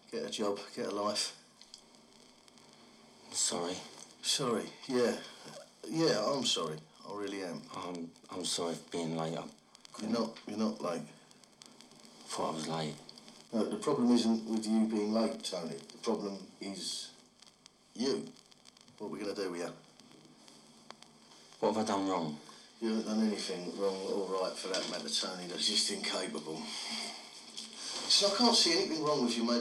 get a job, get a life. Sorry. Sorry, yeah. Yeah, I'm sorry. I really am. I'm sorry for being late. You're not late. Thought I was late. No, the problem isn't with you being late, Tony. The problem is you. What are we going to do with you? What have I done wrong? You haven't done anything wrong or right for that matter, Tony. That's just incapable. So I can't see anything wrong with you, mate.